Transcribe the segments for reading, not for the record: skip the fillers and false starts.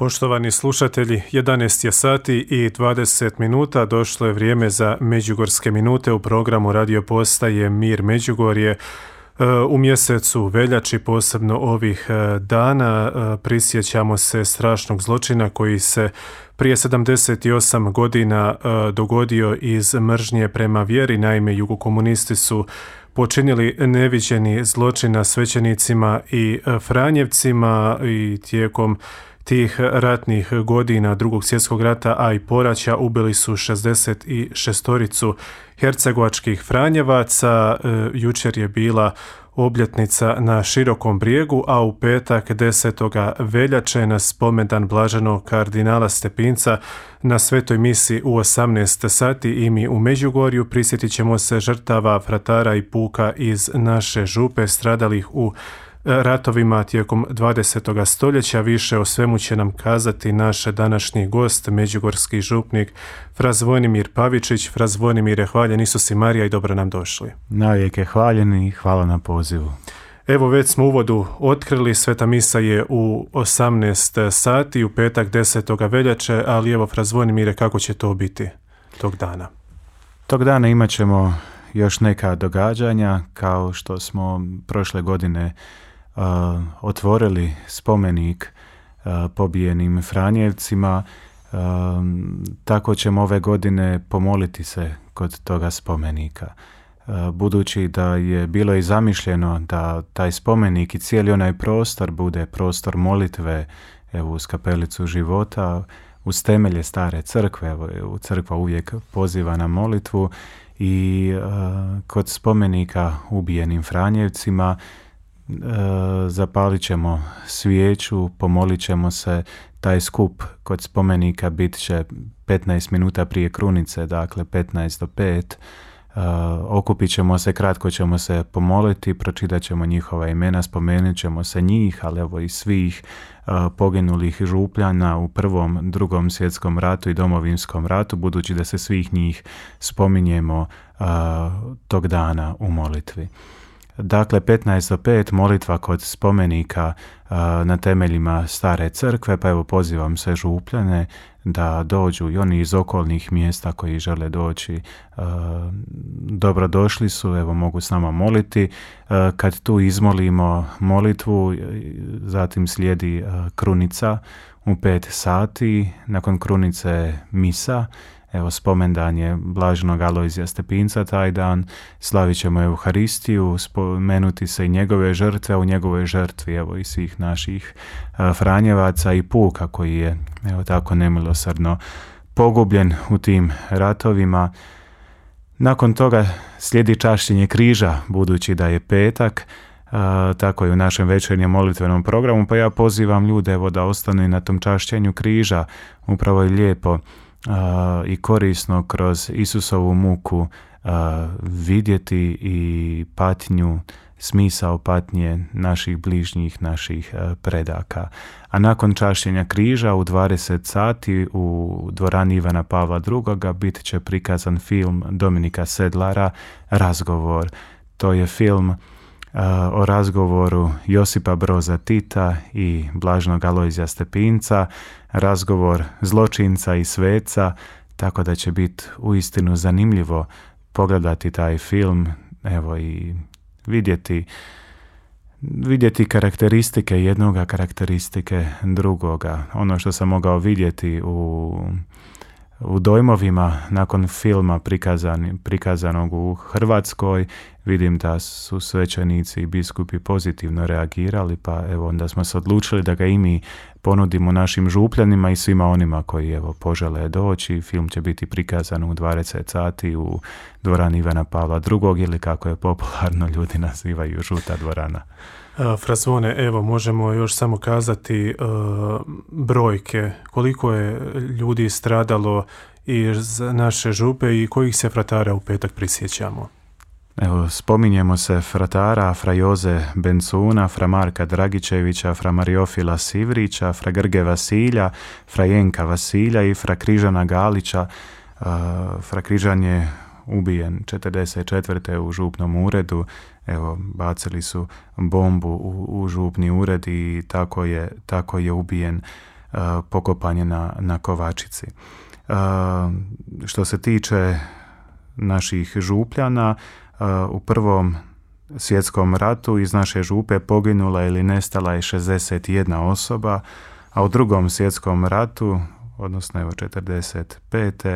Poštovani slušatelji, 11 je sati i 20 minuta, došlo je vrijeme za Međugorske minute u programu radio postaje Mir Međugorje. U mjesecu veljači, posebno ovih dana, prisjećamo se strašnog zločina koji se prije 78 godina dogodio iz mržnje prema vjeri. Naime, jugokomunisti su počinili neviđeni zločin na svećenicima i Franjevcima i tijekom tih ratnih godina Drugog svjetskog rata, a i poraća, ubili su 66 hercegovačkih Franjevaca. Jučer je bila obljetnica na Širokom Brijegu, a u petak 10. veljače na spomendan blaženog kardinala Stepinca na svetoj misi u 18 sati i mi u Međugorju prisjetit ćemo se žrtava, fratara i puka iz naše župe stradalih u ratovima tijekom 20. stoljeća. Više o svemu će nam kazati naš današnji gost, međugorski župnik fra Zvonimir Pavičić. Fra Zvonimire, hvaljen Isus i Marija i dobro nam došli. Navijek je hvaljen i hvala na pozivu. Evo, već smo u uvodu otkrili, sveta misa je u 18 sati, u petak 10. veljače, ali evo, fra Zvonimire, kako će to biti tog dana? Tog dana imat ćemo još neka događanja, kao što smo prošle godine otvorili spomenik pobijenim Franjevcima, tako ćemo ove godine pomoliti se kod toga spomenika. Budući da je bilo i zamišljeno da taj spomenik i cijeli onaj prostor bude prostor molitve, evo uz kapelicu života, uz temelje stare crkve, evo crkva uvijek poziva na molitvu i kod spomenika ubijenim Franjevcima zapalit ćemo svijeću, pomolit ćemo se. Taj skup kod spomenika bit će 15 minuta prije krunice, dakle 15 do 5. Okupit ćemo se, kratko ćemo se pomoliti, pročitat ćemo njihova imena, spomenut ćemo se njih, ali evo i svih poginulih župljana u Prvom, Drugom svjetskom ratu i Domovinskom ratu, budući da se svih njih spominjemo tog dana u molitvi. Dakle, 15 do 5 molitva kod spomenika na temeljima stare crkve, pa evo pozivam sve župljane da dođu i oni iz okolnih mjesta koji žele doći. Dobrodošli su, evo mogu s nama moliti. Kad tu izmolimo molitvu, zatim slijedi krunica u 5 sati, nakon krunice misa. Evo, spomendan je blaženog Alojzija Stepinca taj dan, slavit ćemo Euharistiju, spomenuti se i njegove žrtve, u njegovoj žrtvi evo i svih naših Franjevaca i puka koji je evo tako nemilosrdno pogubljen u tim ratovima. Nakon toga slijedi čašćenje križa, budući da je petak, tako je u našem večernjem molitvenom programu, pa ja pozivam ljude evo da ostanu na tom čašćenju križa, upravo je lijepo i korisno kroz Isusovu muku vidjeti i patnju, smisao patnje naših bližnjih, naših predaka. A nakon čašćenja križa u 20 sati u dvorani Ivana Pavla II. Bit će prikazan film Dominika Sedlara Razgovor. To je film o razgovoru Josipa Broza Tita i blaženog Alojzija Stepinca, razgovor zločinca i sveca, tako da će biti uistinu zanimljivo pogledati taj film, evo i vidjeti karakteristike jednoga, karakteristike drugoga. Ono što sam mogao vidjeti u dojmovima nakon filma prikazanog u Hrvatskoj, vidim da su svećenici i biskupi pozitivno reagirali, pa evo onda smo se odlučili da ga i mi ponudimo našim župljanima i svima onima koji evo požele doći. Film će biti prikazan u 20 sati u dvorani Ivana Pavla II. Ili kako je popularno ljudi nazivaju, žuta dvorana. Fra Zvone, evo možemo još samo kazati brojke, koliko je ljudi stradalo iz naše župe i kojih se fratara u petak prisjećamo. Evo, spominjemo se fratara fra Joze Bencuna, fra Marka Dragičevića, fra Mariofila Sivrića, fra Grge Vasilja, fra Jenka Vasilja i fra Križana Galića. Fra Križan je ubijen 44. u župnom uredu. Evo, bacili su bombu u župni ured i tako je ubijen. pokopanje na Kovačici. Što se tiče naših župljana, u Prvom svjetskom ratu iz naše župe poginula ili nestala je 61 osoba, a u Drugom svjetskom ratu, odnosno 45.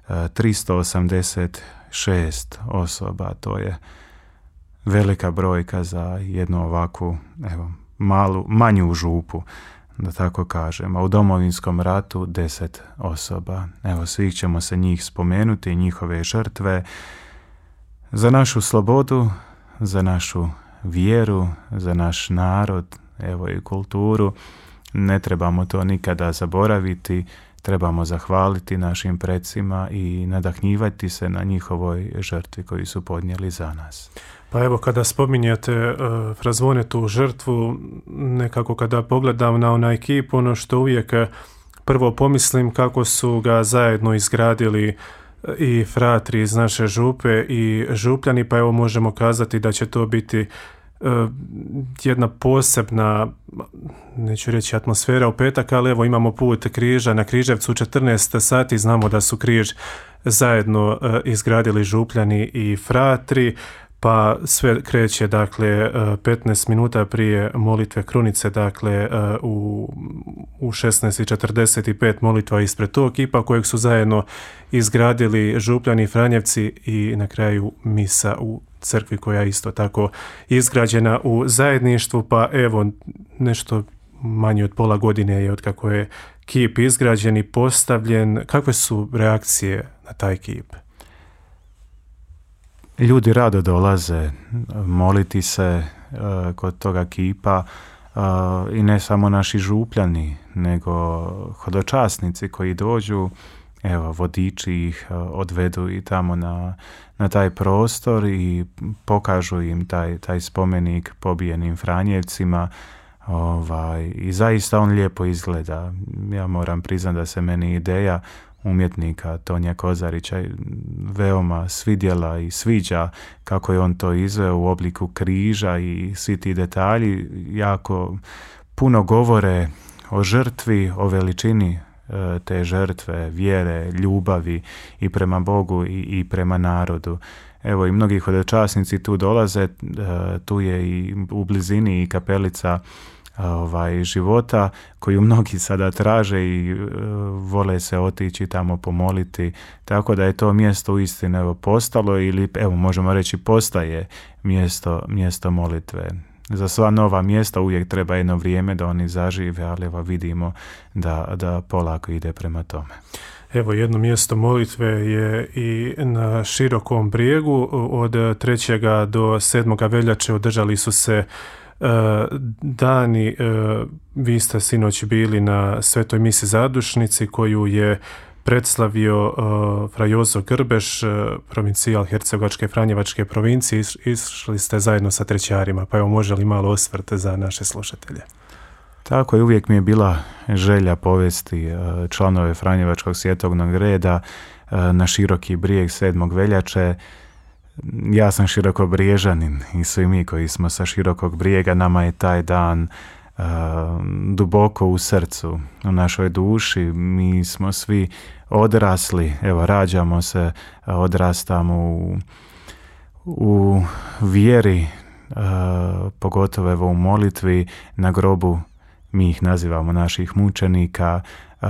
386 osoba. To je velika brojka za jednu ovakvu manju župu, da tako kažem. A u Domovinskom ratu 10 osoba. Svih ćemo se njih spomenuti, njihove žrtve za našu slobodu, za našu vjeru, za naš narod, i kulturu. Ne trebamo to nikada zaboraviti, trebamo zahvaliti našim precima i nadahnjivati se na njihovoj žrtvi koju su podnijeli za nas. Pa kada spominjete Frazvonetu žrtvu, nekako kada pogledam na onaj kip, ono što uvijek prvo pomislim kako su ga zajedno izgradili i fratri iz naše župe i župljani, pa možemo kazati da će to biti jedna posebna, neću reći atmosfera u petak, ali imamo put križa na Križevcu u 14 sati, znamo da su križ zajedno izgradili župljani i fratri, pa sve kreće 15 minuta prije molitve krunice, u 16:45 molitva ispred tog kipa kojeg su zajedno izgradili župljani i franjevci i na kraju misa u crkvi koja je isto tako izgrađena u zajedništvu, pa nešto manje od pola godine je od kako je kip izgrađen i postavljen. Kakve su reakcije na taj kip? Ljudi rado dolaze moliti se kod toga kipa i ne samo naši župljani, nego hodočasnici koji dođu, vodiči ih odvedu i tamo na taj prostor i pokažu im taj spomenik pobijenim Franjevcima. I zaista on lijepo izgleda. Ja moram priznati da se meni ideja umjetnika Tonija Kozarića veoma svidjela i sviđa kako je on to izveo u obliku križa i svi ti detalji jako puno govore o žrtvi, o veličini te žrtve, vjere, ljubavi i prema Bogu i prema narodu. I mnogi hodočasnici tu dolaze, tu je i u blizini i kapelica života koju mnogi sada traže i vole se otići tamo pomoliti, tako da je to mjesto uistinu postalo ili možemo reći postaje mjesto molitve. Za sva nova mjesta uvijek treba jedno vrijeme da oni zažive, ali vidimo da polako ide prema tome. Jedno mjesto molitve je i na Širokom brijegu. Od 3. do 7. veljače održali su se dani. Vi ste sinoć bili na Svetoj misi zadušnici koju je predslavio fra Jozo Grbeš, provincijal Hercegovačke Franjevačke provincije. Išli ste zajedno sa trećarima, pa može li malo osvrt za naše slušatelje? Tako je, uvijek mi je bila želja povesti članove Franjevačkog svjetovnog reda na Široki brijeg 7. veljače. Ja sam Širokobriježanin i svi mi koji smo sa Širokog brijega, nama je taj dan duboko u srcu, u našoj duši. Mi smo svi odrasli, rađamo se, odrastamo u vjeri, pogotovo u molitvi na grobu. Mi ih nazivamo naših mučenika.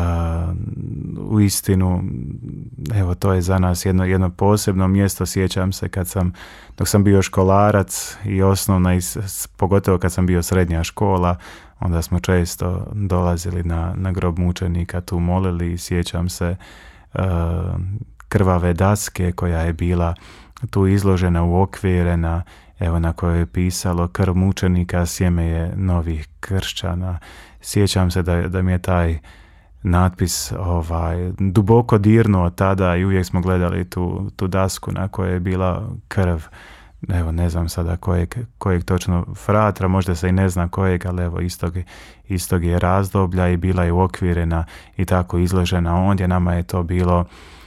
U istinu, to je za nas jedno posebno mjesto. Sjećam se dok sam bio školarac i osnovna, pogotovo kad sam bio srednja škola, onda smo često dolazili na grob mučenika, tu molili i sjećam se krvave daske koja je bila tu izložena, uokvirena, na kojoj je pisalo krv mučenika, sjeme je novih kršćana. Sjećam se da mi je taj natpis duboko dirnuo tada i uvijek smo gledali tu dasku na kojoj je bila krv. Ne znam sada kojeg točno fratra, možda se i ne zna kojeg, ali istog je razdoblja i bila je uokvirena i tako izložena ondje. Nama je to bilo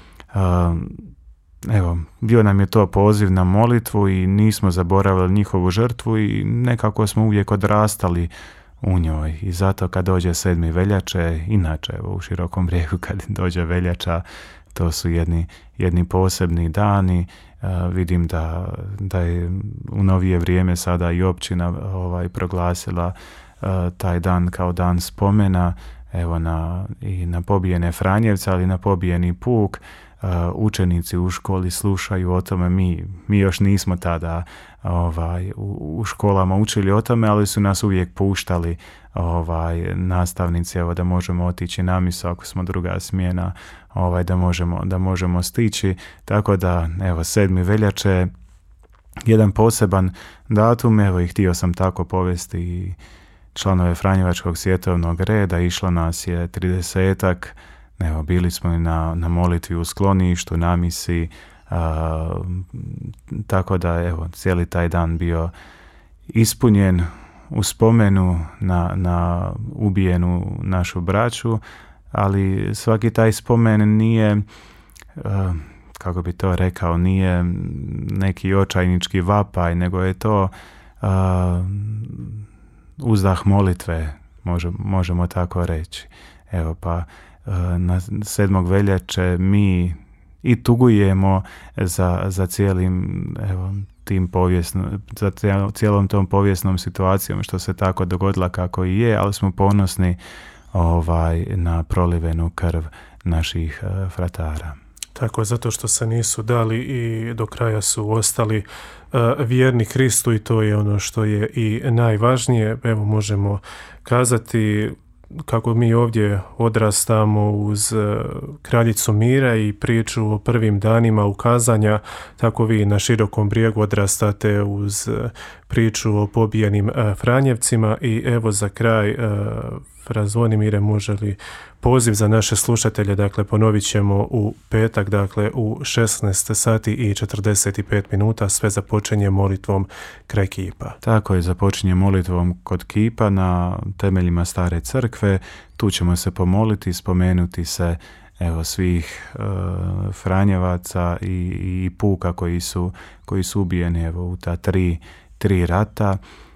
bio nam je to poziv na molitvu i nismo zaboravili njihovu žrtvu i nekako smo uvijek odrastali u njoj. I zato kad dođe 7. veljače, inače u Širokom Brijegu kad dođe veljača, to su jedni posebni dani. Vidim da je u novije vrijeme sada i općina proglasila taj dan kao dan spomena, evo i na pobijene Franjevce, ali na pobijeni Puk. Učenici u školi slušaju o tome. Mi još nismo tada u školama učili o tome, ali su nas uvijek puštali nastavnici, evo, da možemo otići na misu ako smo druga smjena, da možemo stići. Tako da, evo, 7. veljače jedan poseban datum, evo, i htio sam tako povesti i članove Franjevačkog svjetovnog reda. Išlo nas je 30-ak. Evo, bili smo i na molitvi u skloništu, na misi, tako da, evo, cijeli taj dan bio ispunjen u spomenu na ubijenu našu braću, ali svaki taj spomen nije, kako bi to rekao, nije neki očajnički vapaj, nego je to uzdah molitve, možemo tako reći. Evo, pa na 7. veljače mi i tugujemo za cijelim, evo, tim za cijelom tom povijesnom situacijom što se tako dogodila kako i je, ali smo ponosni na prolivenu krv naših fratara. Tako, zato što se nisu dali i do kraja su ostali vjerni Kristu, i to je ono što je i najvažnije. Evo, možemo kazati kako mi ovdje odrastamo uz Kraljicu mira i priču o prvim danima ukazanja, tako vi na Širokom Brijegu odrastate uz priču o pobijenim Franjevcima. I evo, za kraj, Fra Zvonimire, može li poziv za naše slušatelje? Dakle, ponovit ćemo u petak, dakle u 16 sati i 45 minuta, sve započinje molitvom kraj kipa. Tako je, započinje molitvom kod kipa na temeljima Stare crkve. Tu ćemo se pomoliti, spomenuti se, evo, svih Franjevaca i Puka koji su ubijeni, evo, u ta tri rata.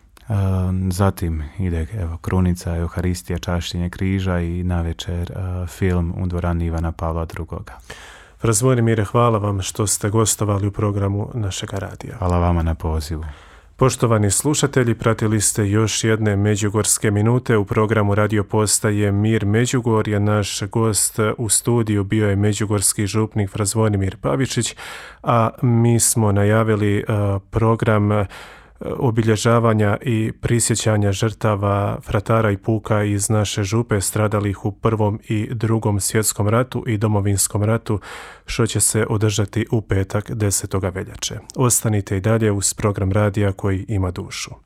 Zatim ide, evo, krunica, Euharistija, čašćenje križa i navečer film u dvorani Ivana Pavla II. Fra Zvonimire, hvala vam što ste gostovali u programu našega radija. Hvala vama na pozivu. Poštovani slušatelji, pratili ste još jedne Međugorske minute u programu radio postaje Mir Međugorje. Naš gost u studiju bio je međugorski župnik Fra Zvonimir Pavičić, a mi smo najavili program obilježavanja i prisjećanja žrtava fratara i puka iz naše župe stradalih u Prvom i Drugom svjetskom ratu i Domovinskom ratu, što će se održati u petak 10. veljače. Ostanite i dalje uz program radija koji ima dušu.